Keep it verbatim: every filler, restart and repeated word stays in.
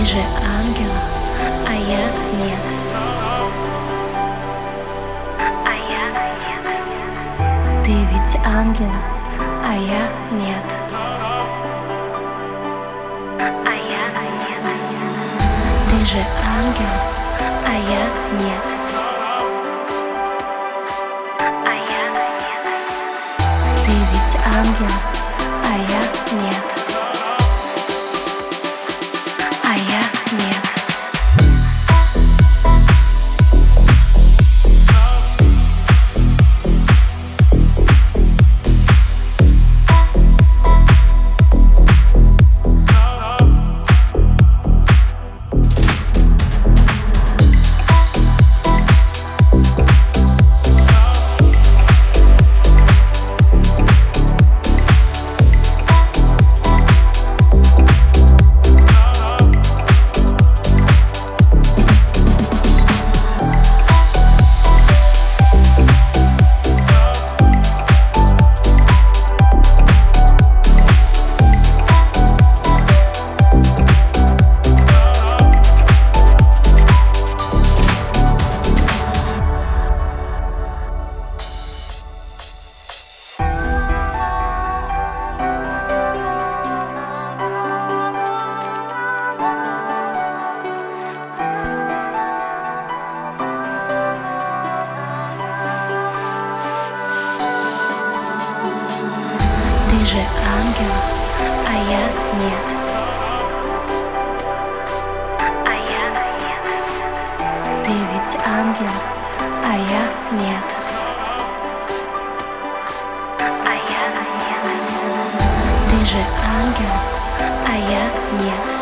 же ангел, а я нет. А я нет. Ты ведь ангел, а я нет. А я нет. Ты же ангел, а я нет. А я нет. Ты ведь ангел, а я нет. А я нет. Ты же ангел, а я нет. А я нет. Ты ведь ангел, а я нет. А я нет. Ты же ангел, а я нет.